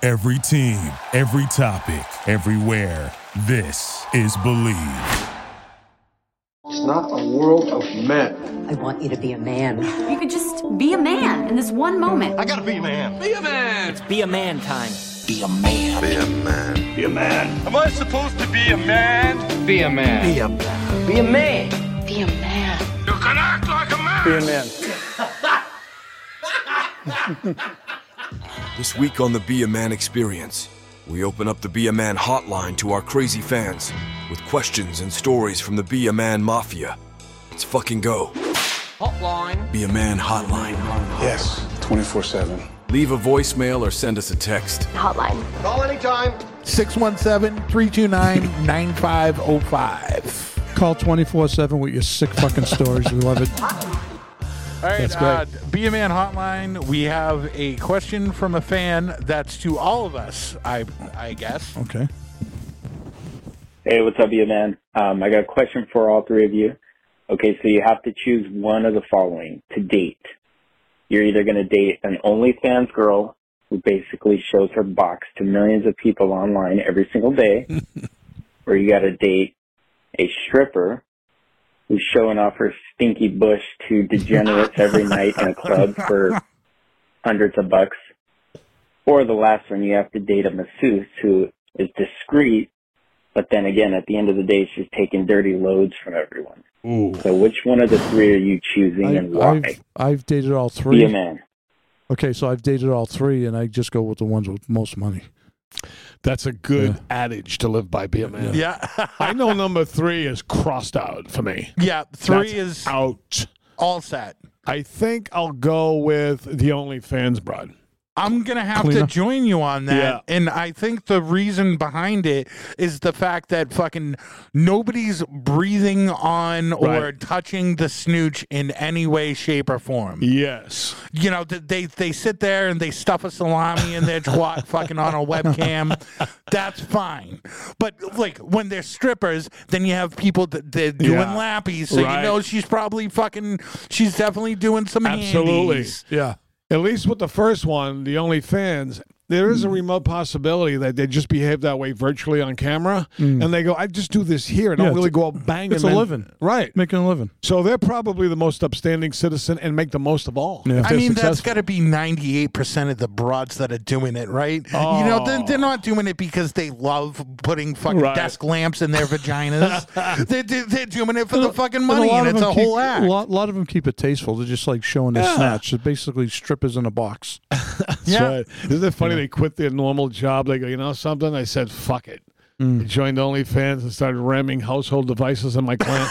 Every team, every topic, everywhere. This is Believe. It's not a world of men. I want you to be a man. You could just be a man in this one moment. I gotta be a man. Be a man. It's be a man time. Be a man. Be a man. Be a man. Am I supposed to be a man? Be a man. Be a man. Be a man. Be a man. You can act like a man. Be a man. This week on the Be a Man Experience, we open up the Be a Man hotline to our crazy fans with questions and stories from the Be a Man Mafia. Let's fucking go. Hotline. Be a Man hotline. Yes, 24/7. Leave a voicemail or send us a text. Hotline. Call anytime. 617-329-9505. Call 24/7 with your sick fucking stories. We love it. All right, Be a Man Hotline. We have a question from a fan that's to all of us, I guess. Okay. Hey, what's up, Be a Man? I got a question for all three of you. Okay, so you have to choose one of the following to date. You're either going to date an OnlyFans girl who basically shows her box to millions of people online every single day, or you got to date a stripper who's showing off her stinky bush to degenerates every night in a club for hundreds of bucks. Or the last one, you have to date a masseuse who is discreet, but then again, at the end of the day, she's taking dirty loads from everyone. Ooh. So which one of the three are you choosing and why? I've dated all three. Be a man. Okay, so I've dated all three, and I just go with the ones with most money. That's a good adage to live by, Be a man. Yeah. I know number 3 is crossed out for me. Yeah, 3 That's is out. all set. I think I'll go with the OnlyFans broad. I'm going to have to join you on that. Yeah. And I think the reason behind it is the fact that fucking nobody's breathing on or touching the snooch in any way, shape, or form. Yes. You know, they sit there and they stuff a salami in their twat fucking on a webcam. That's fine. But, like, when they're strippers, then you have people that they're doing lappies. So you know she's probably fucking, she's definitely doing some Absolutely. handies. Yeah. At least with the first one, the OnlyFans, there is a remote possibility that they just behave that way virtually on camera, and they go, I just do this here. I don't really go out banging. It's a living. Right. Making a living. So they're probably the most upstanding citizen and make the most of all. Yeah. I mean, that's got to be 98% of the broads that are doing it, right? Oh. You know, they're not doing it because they love putting fucking desk lamps in their vaginas. they're doing it for the fucking money, and it's a whole act. A lot of them keep it tasteful. They're just like showing their snatch. It's basically strippers in a box. That's right. Isn't it funny? They quit their normal job. They go, you know something? I said, fuck it. I joined OnlyFans and started ramming household devices in my client.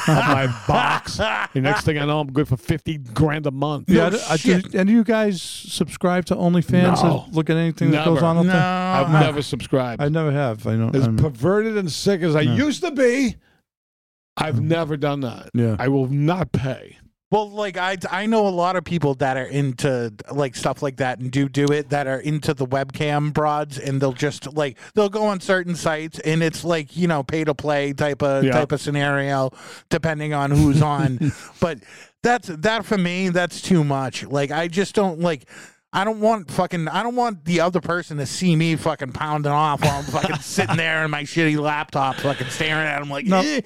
My box. The next thing I know, I'm good for $50,000 a month. Yeah, and you guys subscribe to OnlyFans? No. Look at anything that goes on up there? I've never subscribed. I never have. I know. As perverted and sick as I used to be, I've never done that. Yeah. I will not pay. Well, like, I know a lot of people that are into, like, stuff like that and do it, that are into the webcam broads, and they'll just, like, they'll go on certain sites, and it's, like, you know, pay-to-play type of scenario, depending on who's on. But that, for me, that's too much. Like, I just don't, like... I don't want the other person to see me fucking pounding off while I'm fucking sitting there in my shitty laptop fucking staring at him like,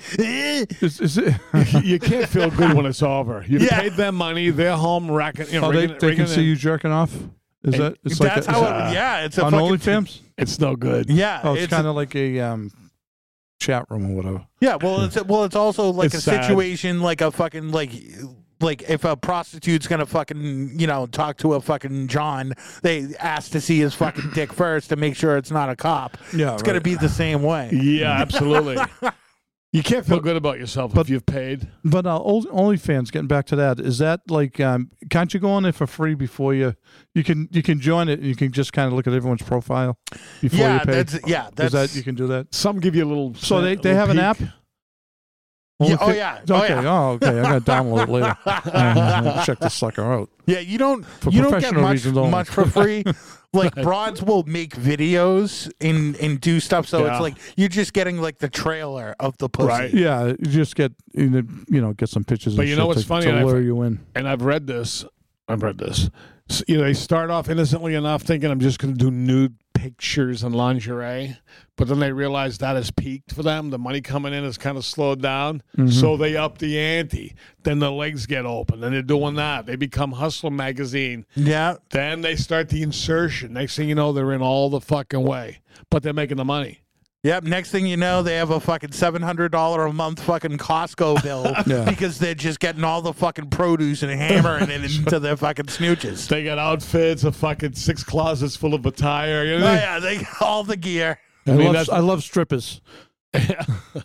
You can't feel good when it's over. You've paid them money. They're home racking. You know, they can see you jerking off? It's on OnlyFans? It's no good. Yeah. Oh, it's kind of like a chat room or whatever. Yeah, it's also like it's a situation like a fucking like if a prostitute's gonna fucking, you know, talk to a fucking John, they ask to see his fucking dick first to make sure it's not a cop. Yeah, it's gonna be the same way. Yeah, absolutely. You can't feel good about yourself if you've paid. But OnlyFans, getting back to that, is that like, can't you go on there for free before you can join it and you can just kind of look at everyone's profile before you pay? Is that you can do that? Some give you a little. So they have an app. Yeah, Okay. I gotta download it later. Check this sucker out. Yeah, you don't get professional much for free. Like broads will make videos and do stuff, so it's like you're just getting like the trailer of the pussy. Right. Yeah, you just get get some pictures. But and you know shit what's to funny? lure you in. And I've read this. you know, they start off innocently enough thinking I'm just going to do nude pictures and lingerie, but then they realize that has peaked for them. The money coming in has kind of slowed down, so they up the ante. Then the legs get open, and they're doing that. They become Hustler magazine. Yeah. Then they start the insertion. Next thing you know, they're in all the fucking way, but they're making the money. Yep. Next thing you know, they have a fucking $700 a month fucking Costco bill because they're just getting all the fucking produce and hammering it into their fucking snooches. They got outfits, a fucking 6 closets full of attire. You know? Oh, yeah, they got all the gear. I love strippers. They're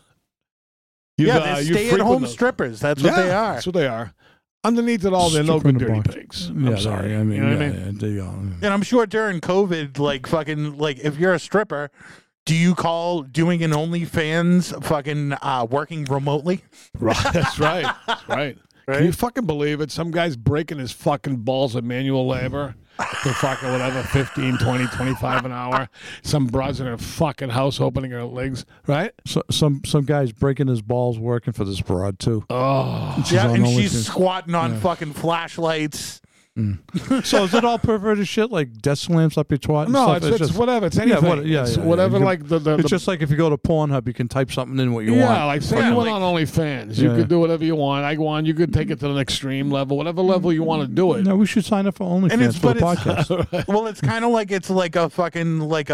stay-at-home strippers. That's what they are. That's what they are. Underneath it all, they're no good dirty pigs. I'm sorry. I mean, you know what I mean? And I'm sure during COVID, like fucking, like if you're a stripper, do you call doing an OnlyFans fucking working remotely? Right. That's right. That's right. Can you fucking believe it? Some guy's breaking his fucking balls at manual labor for fucking whatever, 15, 20, 25 an hour. Some broads in her fucking house opening her legs, right? So, some guy's breaking his balls working for this broad, too. Oh. Yeah, and she's squatting on fucking flashlights. So is it all perverted shit like desk lamps up your twat? No, and it's whatever. It's anything. It's whatever. Like it's just like if you go to Pornhub, you can type something in what you want. Yeah, like say you went on OnlyFans, you could do whatever you want. I go on. You could take it to the extreme level, whatever level you want to do it. No, we should sign up for OnlyFans for the podcast. Well, it's kind of like it's like a fucking like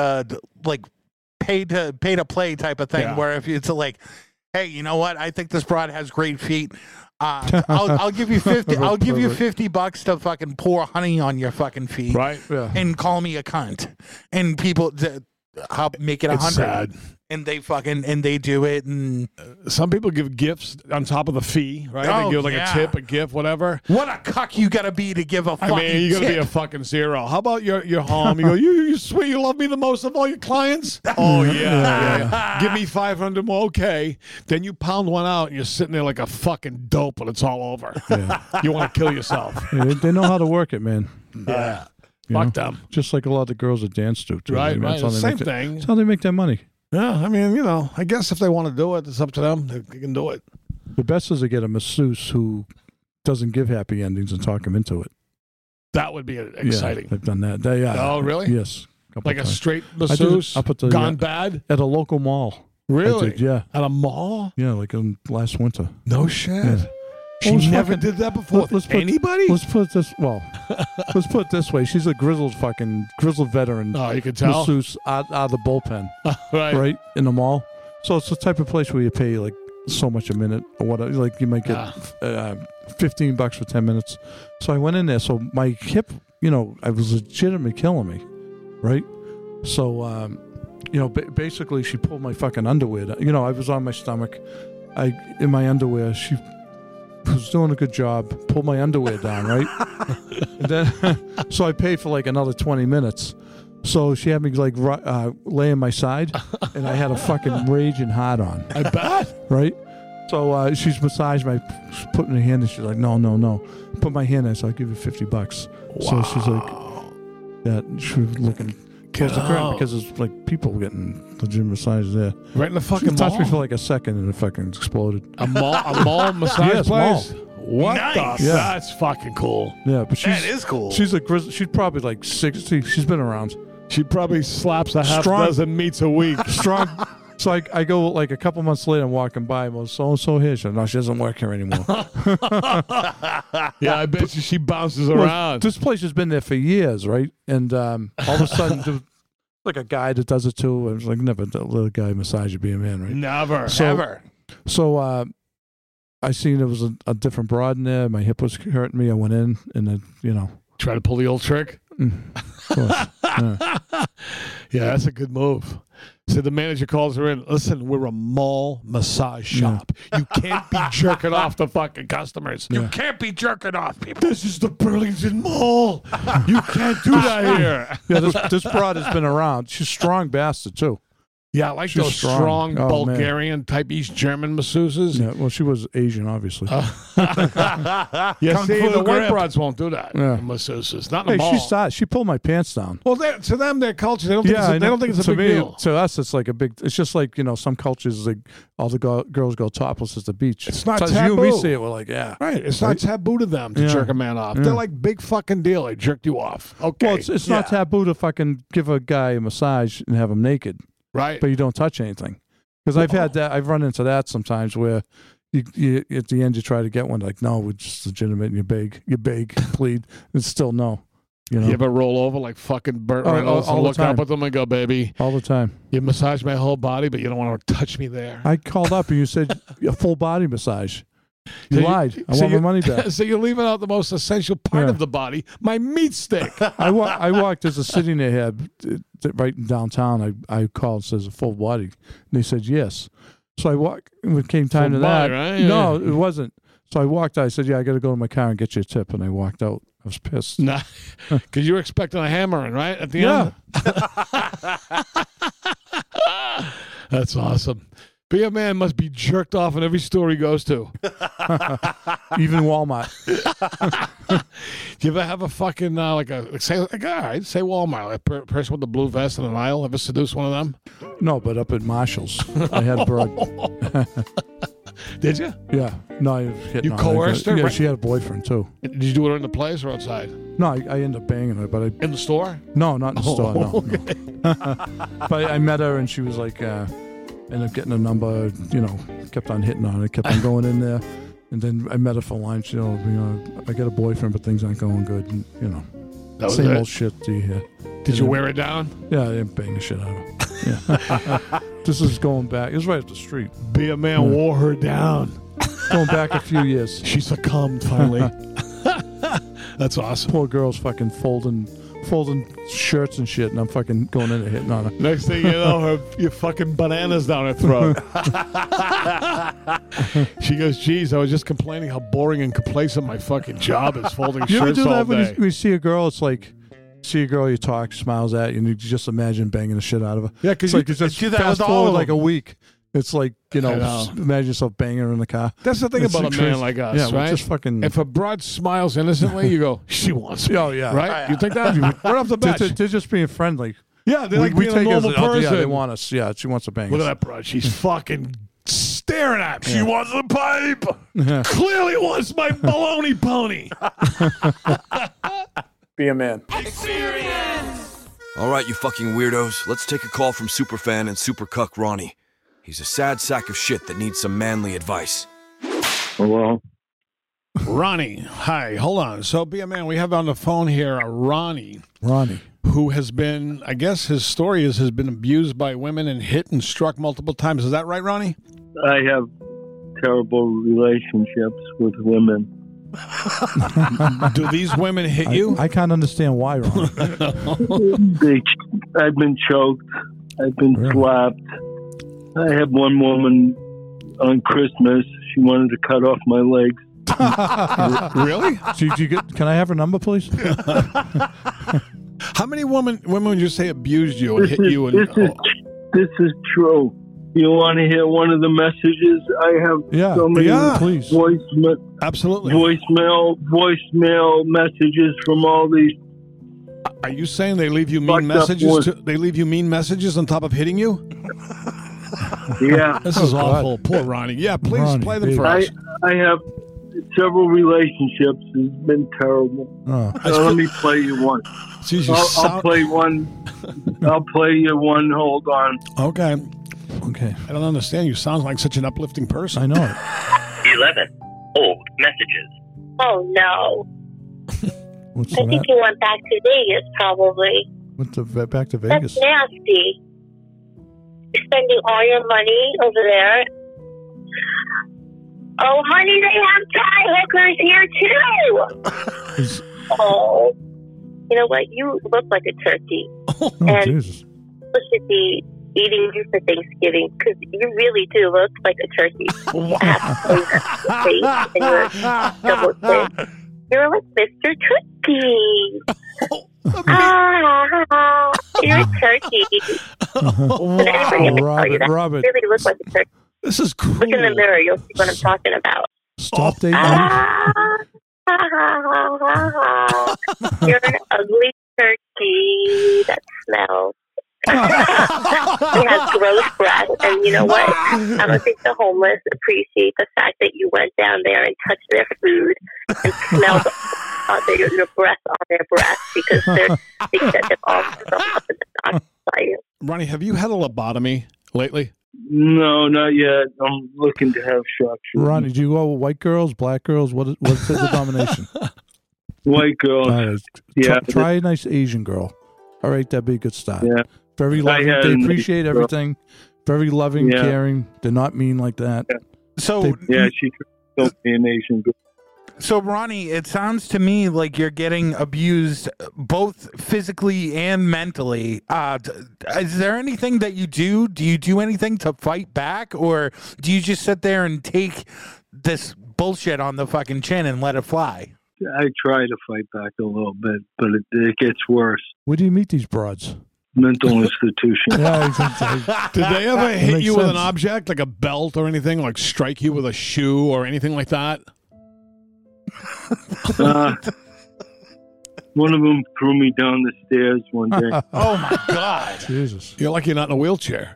pay to play type of thing where if it's like, hey, you know what? I think this broad has great feet. I'll give you 50. I'll give you $50 to fucking pour honey on your fucking feet, right? Yeah. And call me a cunt. And people, I'll make it 100. And they do it. And some people give gifts on top of the fee, right? Oh, they give like a tip, a gift, whatever. What a cuck you gotta be to give a fucking you gotta be a fucking zero. How about your home? You go, you sweet, you love me the most of all your clients? Oh yeah. Give me 500 more, okay. Then you pound one out and you're sitting there like a fucking dope when it's all over. Yeah. You want to kill yourself. Yeah, they know how to work it, man. Yeah. Fuck them. Just like a lot of the girls that dance do. Too. Right, I mean, right. Same thing. That's how they make their money. Yeah, I mean, you know, I guess if they want to do it, it's up to them. They can do it. The best is to get a masseuse who doesn't give happy endings and talk them into it. That would be exciting. Yeah, I've done that. Oh, really? Yes. Like a straight masseuse gone bad? At a local mall. Really? Yeah. At a mall? Yeah, like last winter. No shit. Yeah. She never did that before. Anybody? Let's put it this way. She's a grizzled veteran. Oh, you can tell. Masseuse out of the bullpen. Right. In the mall. So it's the type of place where you pay like so much a minute or whatever. Like you might get $15 for 10 minutes. So I went in there. So my hip, I was legitimately killing me. Right. So, basically she pulled my fucking underwear down. I was on my stomach. In my underwear, she was doing a good job, pulled my underwear down, right? And then, so I paid for like another 20 minutes. So she had me like lay on my side, and I had a fucking raging hard on. I bet. Right? So she's massaged she's putting her hand in, she's like, no. Put my hand in, so I'll give you $50. Wow. So she's like, she was looking close to the ground because there's like people getting legitimate massages there. Right in the fucking she mall? touched me for like a second and it fucking exploded. A mall massage place? Mall. What nice. the? Yeah. That's fucking cool. Yeah, but that is cool. She's she's probably like 60. She's been around. She probably slaps a half dozen meats a week. Strong. So I go like a couple months later, I'm walking by, and so-and-so here. She said, no, she doesn't work here anymore. Yeah, I bet she bounces around. This place has been there for years, right? And all of a sudden, there's like a guy that does it too. I was like, never let a guy massage you be a man, right? Never. So I seen there was a different broad in there. My hip was hurting me. I went in and then, Try to pull the old trick? Of course. Yeah, that's a good move. So the manager calls her in. Listen, we're a mall massage shop. Yeah. You can't be jerking off the fucking customers. You can't be jerking off people. This is the Burlington Mall. You can't do that here. Yeah, this broad has been around. She's a strong bastard too. Yeah, I like She's those strong. strong Oh, Bulgarian type East German masseuses. Yeah, well, she was Asian, obviously. Yeah, Kung see, Fu the white grip. broads won't do that. Yeah. Masseuses, not in Hey, the mall. she pulled my pants down. Well, to them, their culture, they don't think, I they don't know. think it's a To big me, deal. To us, it's like a big. It's just like some cultures, like all the girls go topless at the beach. It's not so as you and me taboo. see it, we're like, yeah, Right, it's not taboo to them to Yeah. jerk a man off. Yeah. They're like, big fucking deal. I jerked you off. Okay. Well, it's not taboo to fucking give a guy a massage and have him naked, right. but you don't touch anything. Because I've had that. I've run into that sometimes where you at the end you try to get one, like, no, we're just legitimate. And you beg, plead. It's still no. You ever roll over like fucking Burt Oh, Reynolds all and the look up time. at them and go, baby, all the time. you massage my whole body, but you don't want to touch me there. I called up and you said a full body massage. You So lied. I want my money back. So you're leaving out the most essential part Yeah. of the body, my meat stick. I walked. There's a city they had right in downtown. I called and says a full body, and they said yes. So I walked. When it came time Full to body, that, right? Yeah. no, it wasn't. So I walked out. I said, "Yeah, I got to go to my car and get you a tip." And I walked out. I was pissed. Nah, because you were expecting a hammering, right? At the end? That's awesome. Be a man must be jerked off in every store he goes to. Even Walmart. Do you ever have a fucking, say Walmart, like a person with the blue vest in an aisle? Ever seduce one of them? No, but up at Marshall's, I had a broad. Did you? Yeah. No, I was hitting You on her. coerced her? Yeah, Right. she had a boyfriend too. Did you do it in the place or outside? No, I ended up banging her, but In the store? no, not in the store. No, okay. no. But I met her and she was like, ended up getting a number. Kept on hitting on it. Kept on going in there, and then I met her for lunch. I got a boyfriend, but things aren't going good. And, That was same it? old shit. Do you hear? Did you wear it down? Yeah, I didn't bang the shit out of her. Yeah. This is going back. It was right up the street. Be a man wore her down. Going back a few years. She succumbed finally. That's awesome. Poor girl's fucking folding shirts and shit, and I'm fucking going in and hitting on her. Next thing you know, you're fucking bananas down her throat. She goes, geez, I was just complaining how boring and complacent my fucking job is, folding You ever shirts do all that when day. you see a girl? It's like, see a girl, you talk, smiles at you, and you just imagine banging the shit out of her. Yeah, 'cause it's you like you just do that fast with all forward of like them. a week. It's like, I know. imagine yourself banging her in the car. That's the thing It's about a like man crazy. like us, Yeah, we're right? just fucking. If a broad smiles innocently, you go, she wants me. Oh, yeah. Right? You think that? Right off the bat. They're just being friendly. Yeah, they like being a take it as normal person. Yeah, they want us. Yeah, she wants to bang Look at us. that broad. She's fucking staring at me. She wants a pipe. Clearly wants my baloney pony. Be a man. All right, you fucking weirdos, let's take a call from Superfan and Supercuck Ronnie. He's a sad sack of shit that needs some manly advice. Hello? Ronnie, hi. Hold on. So, be a man. We have on the phone here a Ronnie, Ronnie. who has been, I guess his story is, has been abused by women and hit and struck multiple times. Is that right, Ronnie? I have terrible relationships with women. Do these women hit you? I can't understand why, Ronnie. I've been choked. I've been slapped. I had one woman on Christmas. She wanted to cut off my legs. Really? Did you get? Can I have her number, please? How many women would you say abused you and hit you? And This is true. You want to hear one of the messages? I have so many please. voicemail messages from all these. Are you saying they leave you mean messages? They leave you mean messages on top of hitting you? Yeah. This is awful. Poor Ronnie. Yeah, please Ronnie, play them for us. I have several relationships. It's been terrible. So let me play you one. I'll play one. I'll play you one. Hold on. Okay. Okay. I don't understand. You sound like such an uplifting person. I know it. 11. Old messages. Oh, no. What's I think that? you went back to Vegas, probably. Went to back to That's Vegas. nasty. You're spending all your money over there. Oh, honey, they have Thai hookers here, too. Oh. You know what? You look like a turkey. And Jesus. we should be eating you for Thanksgiving because you really do look like a turkey. You have a face and you're double chin. You're like Mr. Turkey. You're a turkey. And anybody can tell you that. Robert. You really look like a turkey. This is cool. Look in the mirror. You'll see what I'm talking about. Stop dating. You're an ugly turkey that smells. It has gross breath, and you know what? I don't think the homeless appreciate the fact that you went down there and touched their food and smelled your breath on their breath because they think that they're all up in the doctor by you. Ronnie, have you had a lobotomy lately? No, not yet. I'm looking to have shock treatment. Ronnie, do you go with white girls, black girls? What's the denomination? White girls. Right. Yeah. Try a nice Asian girl. All right, that'd be a good start. Yeah. Very loving. They appreciate everything. Very loving, caring. They're not mean like that. Yeah. So she could be an Asian girl. So, Ronnie, it sounds to me like you're getting abused both physically and mentally. Is there anything that you do? Do you do anything to fight back? Or do you just sit there and take this bullshit on the fucking chin and let it fly? I try to fight back a little bit, but it gets worse. Where do you meet these broads? Mental institution. Yeah, exactly. Did they ever hit you with an object, like a belt or anything, like strike you with a shoe or anything like that? One of them threw me down the stairs one day. Oh my God! Jesus, you're lucky you're not in a wheelchair.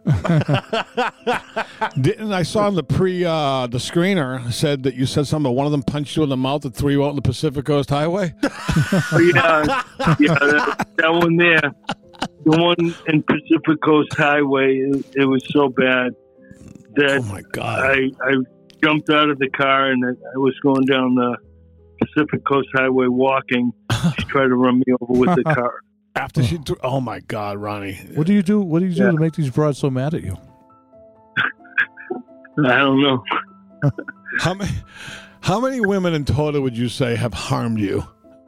Didn't I saw on the the screener said that you said something? One of them punched you in the mouth and threw you out on the Pacific Coast Highway. yeah, that one there. The one in Pacific Coast Highway. It was so bad that oh my God! I jumped out of the car and I was going down the Pacific Coast Highway walking. She tried to run me over with the car. After she threw, oh my God, Ronnie! What do you do? What do you do to make these broads so mad at you? I don't know. How many women in total would you say have harmed you?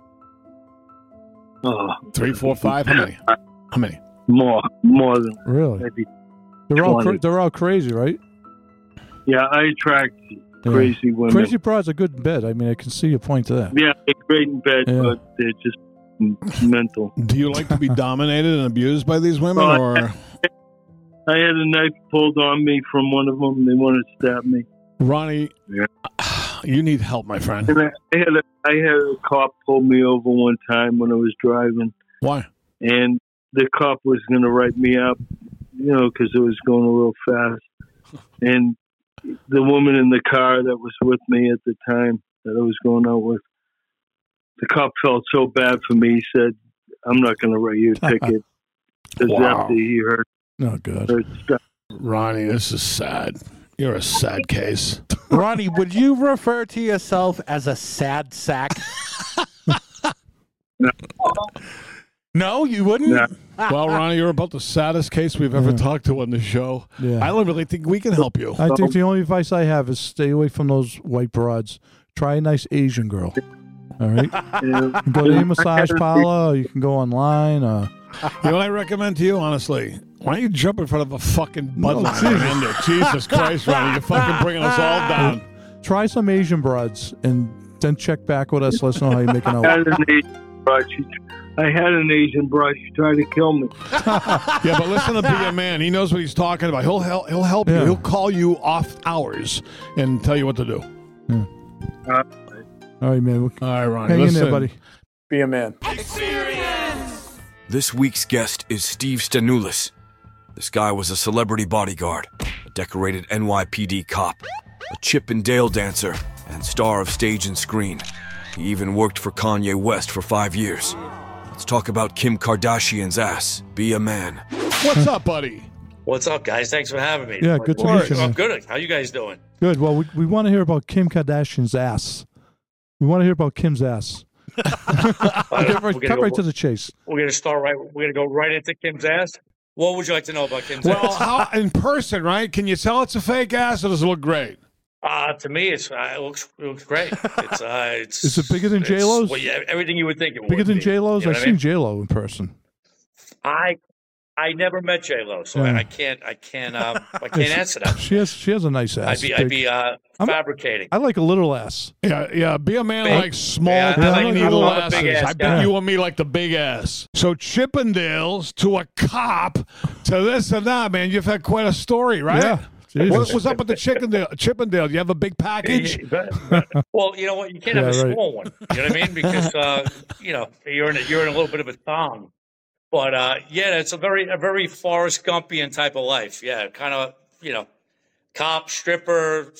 3, 4, 5. How many? More than really. Maybe they're all crazy, right? Yeah, I attract crazy women. Crazy broads are good in bed. I mean, I can see your point to that. Yeah, they're great in bed, but they're just mental. Do you like to be dominated and abused by these women, or? I had a knife pulled on me from one of them. They wanted to stab me. Ronnie, you need help, my friend. And I had a cop pull me over one time when I was driving. Why? And the cop was going to write me up, because it was going a little fast. And the woman in the car that was with me at the time that I was going out with, the cop felt so bad for me. He said, "I'm not going to write you a ticket." After he heard. Oh, God. Ronnie, this is sad. You're a sad case. Ronnie, would you refer to yourself as a sad sack? No, you wouldn't? Yeah. Well, Ronnie, you're about the saddest case we've ever talked to on the show. Yeah. I don't really think we can help you. I think the only advice I have is stay away from those white broads. Try a nice Asian girl. All right? You can go to a massage parlor, or you can go online. You know what I recommend to you, honestly? Why don't you jump in front of a fucking Bud Light and end it? Jesus Christ, Ronnie, you're fucking bringing us all down. Try some Asian broads and then check back with us. Let us know how you're making out. I had an Asian broad. She tried to kill me. Yeah, but listen to Be a Man. He knows what he's talking about. He'll help you. He'll call you off hours and tell you what to do. All right, man. All right, Ronnie. Hang in there, buddy. Be a man. This week's guest is Steve Stanoulis. This guy was a celebrity bodyguard, a decorated NYPD cop, a Chip and Dale dancer, and star of stage and screen. He even worked for Kanye West for 5 years. Let's talk about Kim Kardashian's ass. Be a man. What's up, buddy? What's up, guys? Thanks for having me. Yeah, good to meet you, man. I'm good. How you guys doing? Good. Well, we want to hear about Kim Kardashian's ass. We want to hear about Kim's ass. Cut right to the chase. We're going to start right. We're going to go right into Kim's ass. What would you like to know about Kim's ass? Well, how in person, right? Can you tell it's a fake ass, or does it look great? To me, it looks great. It's Is it bigger than J-Lo's? Well, yeah, everything you would think it would. Bigger than J-Lo's? You know I've seen J-Lo in person. I I never met J Lo, so Yeah. I can't answer that. She has a nice ass. I'd be fabricating. I like a little ass. Yeah. Be a man Big. like small, Yeah, tiny I little love a big asses. ass I guy. bet you and me like the big ass. So Chippendales to a cop to this and that, man. You've had quite a story, right? Yeah. Jesus. What's up with the Chippendale? Do you have a big package? Well, you know what? You can't have a Yeah, right. small one. You know what I mean? Because you're in a little bit of a thong. But it's a very Forrest Gumpian type of life. Yeah, kind of cop, stripper,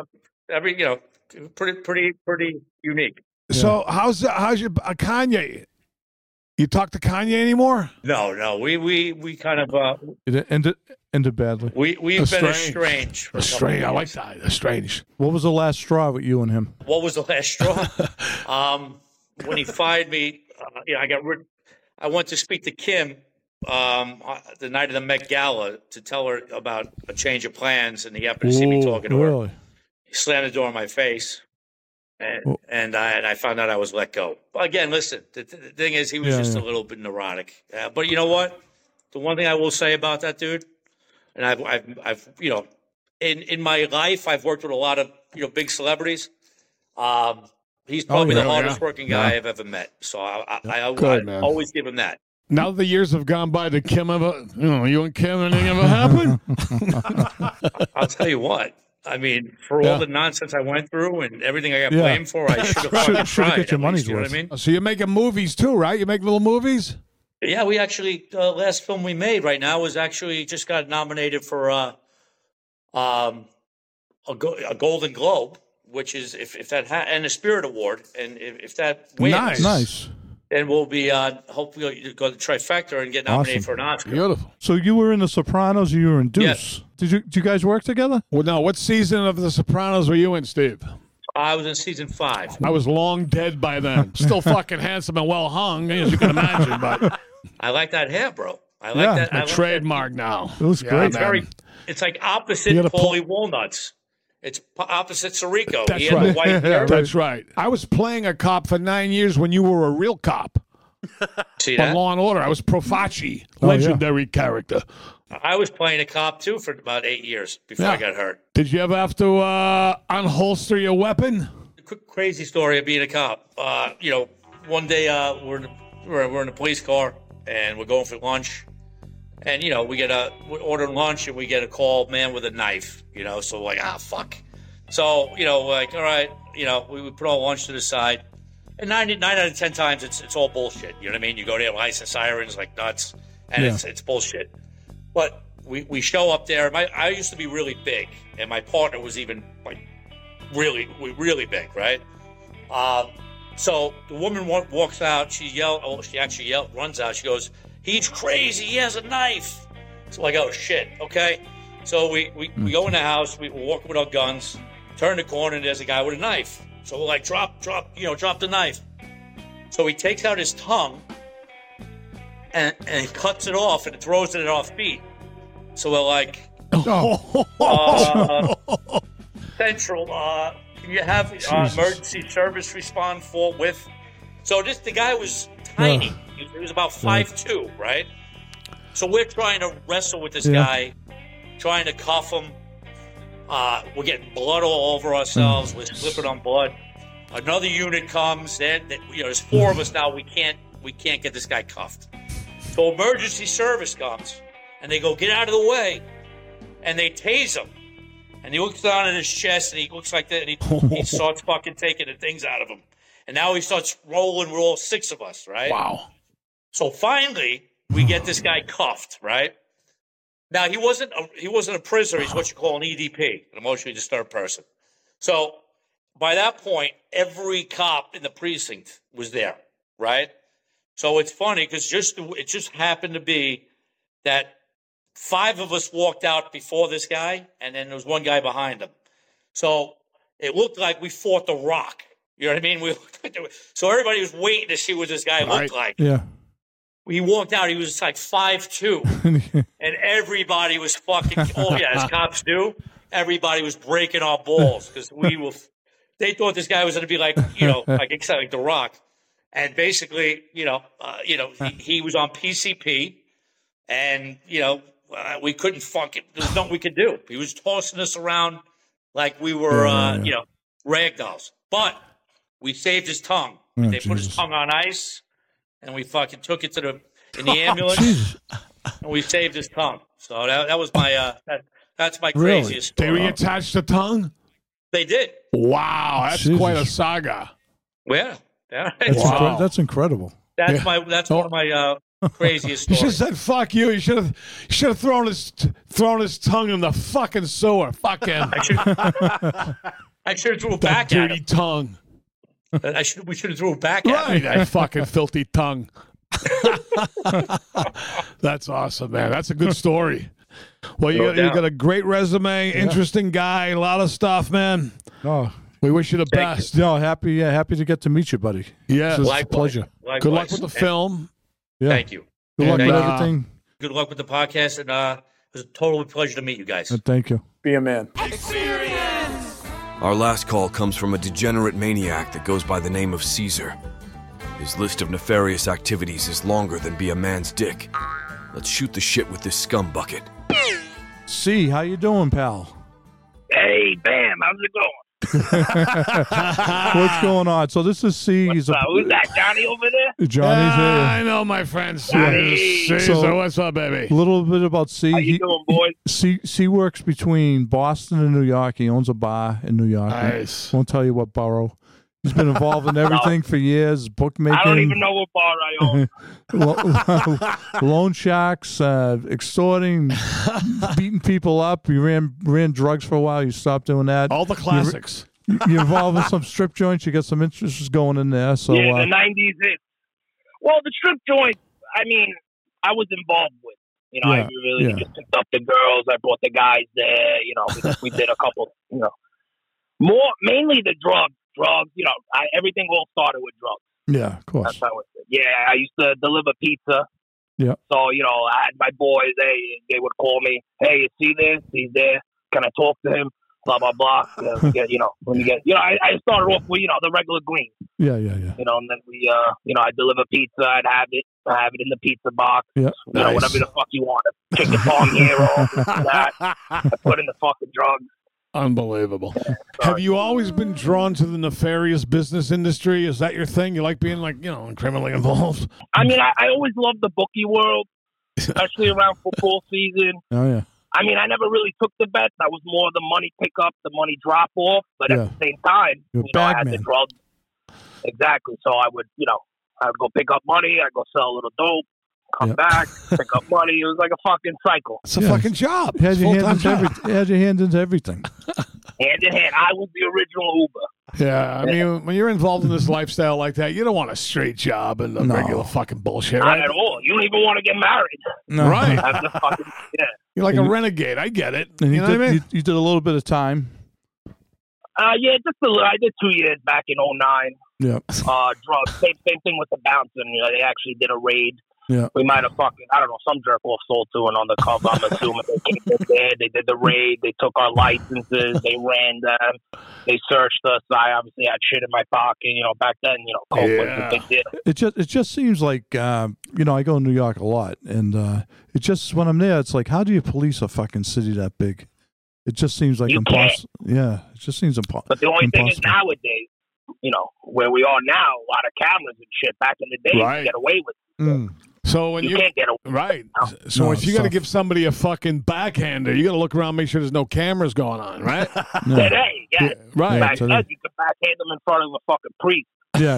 pretty unique. So how's your Kanye? You talk to Kanye anymore? No, we kind of It ended badly. we've been estranged. for a couple Estranged. I of like years. that. Estranged. What was the last straw with you and him? What was the last straw? When he fired me, I went to speak to Kim the night of the Met Gala to tell her about a change of plans, and he happened to see me talking to her. Really? He slammed the door in my face, and I found out I was let go. Again, listen, the thing is, he was just a little bit neurotic. But you know what? The one thing I will say about that dude, and I've in my life, I've worked with a lot of big celebrities. He's probably the hardest working guy I've ever met. So I man. always give him that. Now that the years have gone by, did Kim ever, you and Kim, anything ever happen? I'll tell you what. I mean, for all the nonsense I went through and everything I got blamed for, I should have tried. Get your money's You know worth. what I mean? So you're making movies too, right? You make little movies? Yeah, we actually last film we made right now was actually just got nominated for a Golden Globe, which is if that and a Spirit Award, and if that wins, Nice. then we'll be hopefully go to Trifecta and get nominated for an Oscar. Beautiful. So you were in The Sopranos, you were in Deuce. Yes. Did you guys work together? Well, no. What season of The Sopranos were you in, Steve? I was in season 5. I was long dead by then. Still fucking handsome and well hung, as you can imagine. But I like that hair, bro. I like that. I like trademark now. It was great. It's it's like opposite Paulie Walnuts. It's opposite Sirico. That's He had right. the white hair. That's right. I was playing a cop for 9 years when you were a real cop. See On that? Law and Order, I was Profaci, legendary character. I was playing a cop too for about 8 years before I got hurt. Did you ever have to unholster your weapon? Quick, crazy story of being a cop. One day we're in a police car and we're going for lunch, and we're ordering lunch and we get a call, man with a knife. So we're like, fuck. So all right, we put our lunch to the side, and 9 out of 10 times it's all bullshit. You know what I mean? You go there, license sirens like nuts, and it's bullshit. But we show up there. I used to be really big, and my partner was even really big, right? So the woman walks out. She actually runs out. She goes, "He's crazy. He has a knife." So like, oh shit, okay. So we go in the house. We walk with our guns. Turn the corner, and there's a guy with a knife. So we're like, drop the knife. So he takes out his tongue and he cuts it off and throws it at our feet. So we're like, Central, can you have emergency service respond forthwith? So the guy was tiny. He was about 5'2", right? So we're trying to wrestle with this guy, trying to cuff him. We're getting blood all over ourselves. We're slipping on blood. Another unit comes. There's 4 of us now. We can't get this guy cuffed. So emergency service comes, and they go, "Get out of the way," and they tase him. And he looks down at his chest, and he looks like that, and he starts fucking taking the things out of him. And now he starts rolling with all 6 of us, right? Wow. So finally, we get this guy cuffed, right? Now, he wasn't a prisoner. He's what you call an EDP, an emotionally disturbed person. So by that point, every cop in the precinct was there, right? So it's funny because it just happened to be that 5 of us walked out before this guy, and then there was one guy behind him. So it looked like we fought The Rock. You know what I mean? So everybody was waiting to see what this guy looked like. Yeah. He walked out. He was like 5'2", and everybody was fucking. As cops do, everybody was breaking our balls because they thought this guy was going to be like like The Rock, and basically, he was on PCP. and we couldn't fucking. There's nothing we could do. He was tossing us around like we were, rag dolls. But we saved his tongue. They put his tongue on ice, and we fucking took it in the ambulance, and we saved his tongue. So that was my that's my craziest story. They reattached the tongue? They did. Wow, that's quite a saga. Yeah. That's incredible. That's one of my craziest stories. You should have said "fuck you." You should have thrown his tongue in the fucking sewer. Fuck him. I should have threw it back at him. Dirty tongue. We should have threw it back at him. That fucking filthy tongue. That's awesome, man. That's a good story. Well, you got a great resume, interesting guy, a lot of stuff, man. Oh, we wish you the best. No, happy to get to meet you, buddy. Yeah, it's a pleasure. Likewise. Good luck with the film. Yeah. Thank you. Good luck with everything. Good luck with the podcast, and it was a total pleasure to meet you guys. Thank you. Be a man. Our last call comes from a degenerate maniac that goes by the name of Caesar. His list of nefarious activities is longer than be a man's dick. Let's shoot the shit with this scum bucket. C, how you doing, pal? Hey, Bam, how's it going? What's going on? So this is C. Who's that, Johnny over there? Johnny's here. I know my friend Johnny. Caesar. So, what's up, baby? A little bit about C. How you doing, boys? C works between Boston and New York. He owns a bar in New York. Nice. Won't tell you what borough. He's been involved in everything for years. Bookmaking. I don't even know what bar I own. Loan sharks, extorting, beating people up. You ran drugs for a while. You stopped doing that. All the classics. You're involved in some strip joints. You got some interests going in there. So yeah, the 90s hit. Well, the strip joints, I mean, I was involved with. I really just picked up the girls. I brought the guys there. We did a couple, mainly the drugs. Everything all started with drugs. Yeah, of course. That's how it is. Yeah, I used to deliver pizza. Yeah. So, I had my boys, they would call me, hey, you see this? He's there. Can I talk to him? Blah, blah, blah. I started off with, the regular green. Yeah. And then I deliver pizza. I have it in the pizza box. Yeah. Whatever the fuck you want. Chicken farm hero, that. I put in the fucking drugs. Unbelievable. Have you always been drawn to the nefarious business industry? Is that your thing? You like being criminally involved? I mean, I always loved the bookie world, especially around football season. Oh, yeah. I mean, I never really took the bets. I was more the money pickup, the money drop off. But at the same time, I had the drugs. Exactly. So I would, I would go pick up money. I'd go sell a little dope. Come back, pick up money. It was like a fucking cycle. It's a fucking job. Had your hand into everything. Hand in hand. I was the original Uber. Yeah, I mean, when you're involved in this lifestyle like that, you don't want a straight job and the regular fucking bullshit. Not Right? at all. You don't even want to get married. No. Right. That's the fucking, You're like a renegade. I get it. And you know what I mean? You did a little bit of time. Yeah, just a little. I did 2 years back in 2009. Yeah. Drugs. Same thing with the bouncing. They actually did a raid. Yeah. We might have some jerk off sold to an undercover. I'm assuming they came in there. They did the raid. They took our licenses. They ran them. They searched us. I obviously had shit in my pocket. Back then, coke was a big deal. It just seems like I go to New York a lot, and it just when I'm there, it's like, how do you police a fucking city that big? It just seems like impossible. Yeah, it just seems impossible. But the only thing is nowadays, where we are now, a lot of cameras and shit. Back in the day, you get away with it. So when you can't get away. Right. So if you got to give somebody a fucking backhander, you got to look around, make sure there's no cameras going on, right? Today, yeah. Right. Back then, you could backhand them in front of a fucking priest.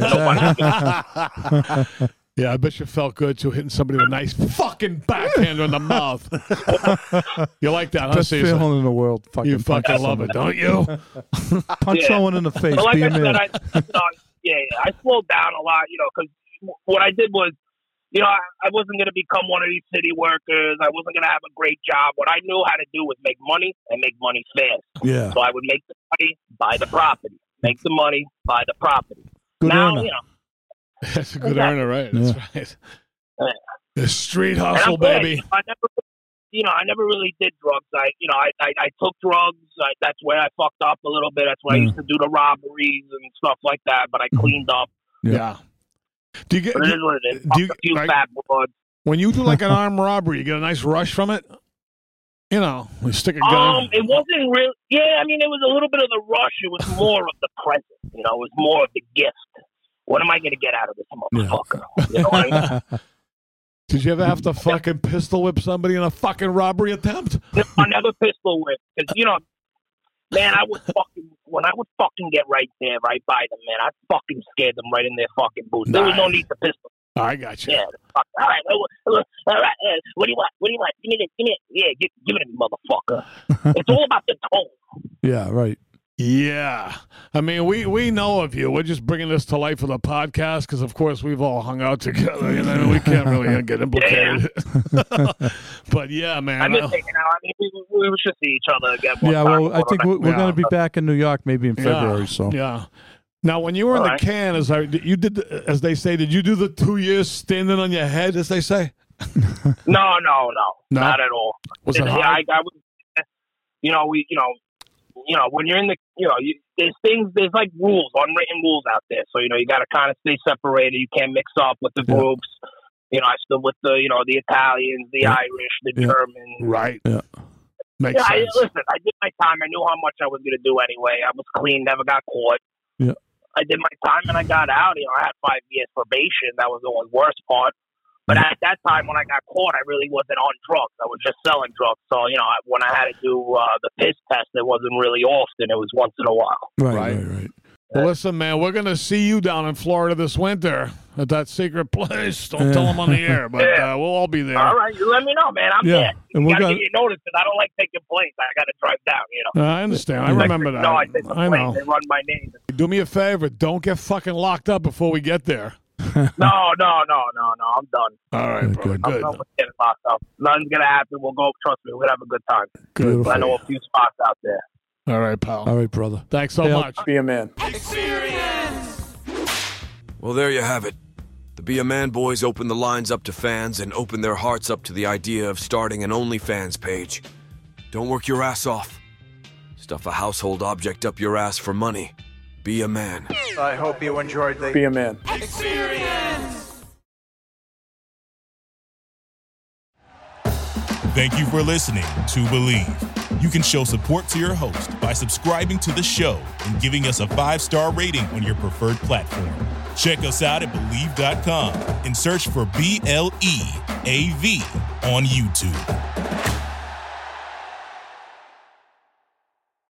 Yeah, exactly. Yeah, I bet you felt good too, hitting somebody with a nice fucking backhander in the mouth. You like that, huh? Best feeling in the world. You fucking love it, don't you? Punch someone in the face. But like be I a man. said, I slowed down a lot, because what I did was, I wasn't going to become one of these city workers. I wasn't going to have a great job. What I knew how to do was make money and make money fast. Yeah. So I would make the money, buy the property. Make the money, buy the property. Good now, earner. That's a good earner, right? That's right. The street hustle, baby. I never really did drugs. I took drugs. That's where I fucked up a little bit. That's where I used to do the robberies and stuff like that. But I cleaned up. Yeah. Do you get? But it is what it is. A few fat broads. When you do like an armed robbery, you get a nice rush from it? You know, you stick a gun. It wasn't real. Yeah, I mean, it was a little bit of the rush. It was more of the present. You know, it was more of the gift. What am I going to get out of this motherfucker? You know what I mean? Did you ever have to fucking pistol whip somebody in a fucking robbery attempt? I never pistol whip. Because, you know, man, when I would fucking get right there, right by them, man, I fucking scared them right in their fucking boots. There was no need to pistol. I got you. Yeah. All right. All right. What do you want? What do you want? Give me this. Give me it. Yeah, give it to me, motherfucker. It's all about the tone. Yeah, right. Yeah. I mean, we know of you. We're just bringing this to life for the podcast because, of course, we've all hung out together. You know, we can't really get implicated. But, yeah, man. I'm just thinking now, I mean, we should see each other again. Yeah, well, I think we're going to be back in New York maybe in February. So yeah. Now, when you were in the can, as they say, did you do the 2 years standing on your head, as they say? No, not at all. Was it hard? I was, when you're in the, there's like rules, unwritten rules out there. So, you got to kind of stay separated. You can't mix up with the groups. You know, I stood with the Italians, the Irish, the Germans. Right. Yeah. Makes sense. Listen, I did my time. I knew how much I was going to do anyway. I was clean, never got caught. Yeah. I did my time and I got out. I had 5 years probation. That was the worst part. But at that time, when I got caught, I really wasn't on drugs. I was just selling drugs. So, when I had to do the piss test, it wasn't really often. It was once in a while. Right. Well, listen, man, we're going to see you down in Florida this winter at that secret place. Don't tell them on the air, but we'll all be there. All right. You let me know, man. I'm there. And you got to give you notice because I don't like taking planes. I got to drive down, I understand. I remember that. No, I take the plane. know. They run my name. Do me a favor. Don't get fucking locked up before we get there. No. I'm done. All right, bro. Good. I'm done with getting locked up. Nothing's going to happen. We'll go. Trust me. We'll have a good time. Good. I know a few spots out there. All right, pal. All right, brother. Thanks so much. Be a man. Well, there you have it. The Be a Man boys opened the lines up to fans and opened their hearts up to the idea of starting an OnlyFans page. Don't work your ass off. Stuff a household object up your ass for money. Be a man. I hope you enjoyed the Be a man. Thank you for listening to Believe. You can show support to your host by subscribing to the show and giving us a 5-star rating on your preferred platform. Check us out at Believe.com and search for BLEAV on YouTube.